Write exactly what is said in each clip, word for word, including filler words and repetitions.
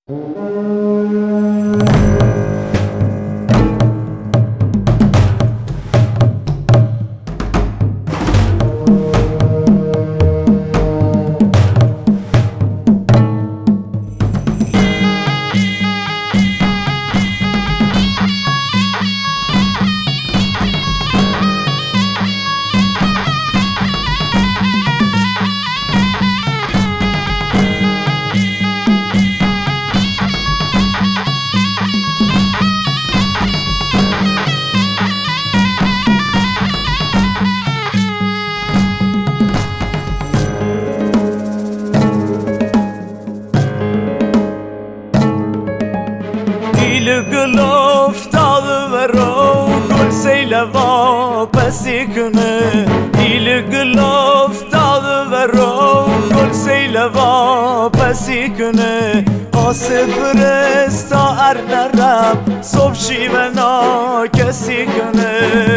Gıloftalı ve rogul seyleva pesikne İl gıloftalı ve rogul seyleva pesikne Asif resta ernerem Sobşi ve na kesikne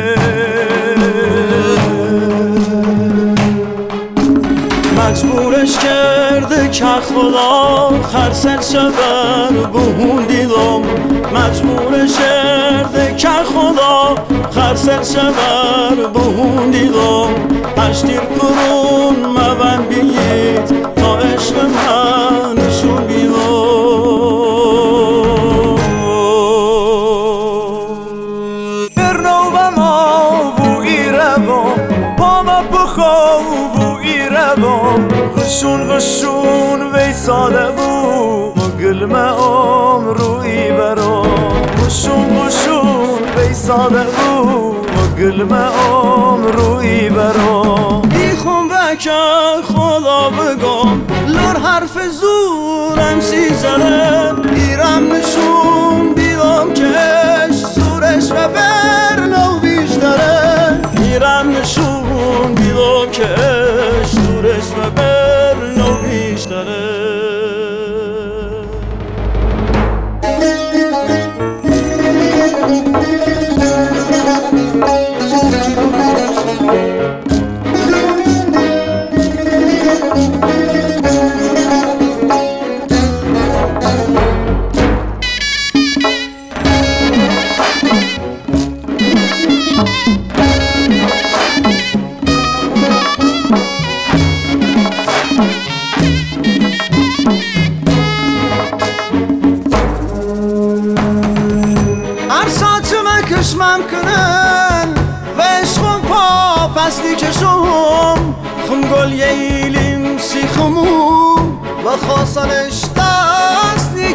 مجبورش کرده که خدا خرسل شبر بهون دیدم مجبورش کرده که خدا خرسل شبر بهون دیدم اشتیر کرون مبن بیید تا عشق من نشون بیدم برنو و ما بوی روام پاما بخواب غشون غشون ویساده بو گلمه عمروی برام غشون غشون ویساده بو گلمه عمروی برام بیخون وکر خدا بگم لور حرف زورم سیزنه ایرم نشون بیدم کش زورش و برنو بیشتره ایرم نشون بیدم کش زورش و برنو بیشتره کشمم کنن و عشقم پا پستی کشم خم گل ییلیم سیخمون و خواستنش دستی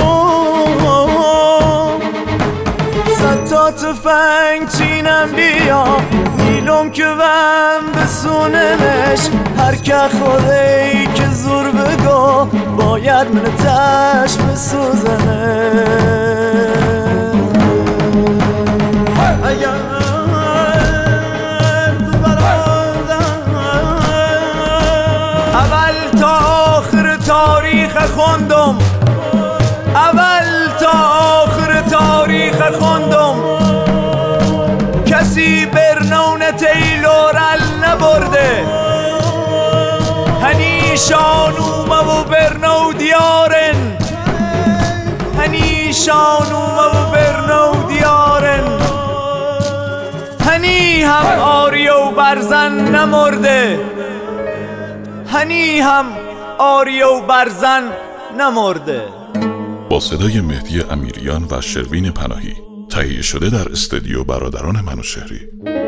کشم صد تا تفنگ چینم بیا نیلم که وم بسونمش هر که خودی که زور بگو باید من تش بسوزنه اول تا آخر تاریخ خوندم اول تا آخر تاریخ خوندم کسی برنون تیلورل نبرده هنیشان اومه و برنو دیارن هنیشان اومه و برنو دیارن هنی هم آری و برزن نمرده هنی هم آری و برزن نمرده. با صدای مهدی امیریان و شروین پناهی تهیه شده در استودیو برادران منوچهری.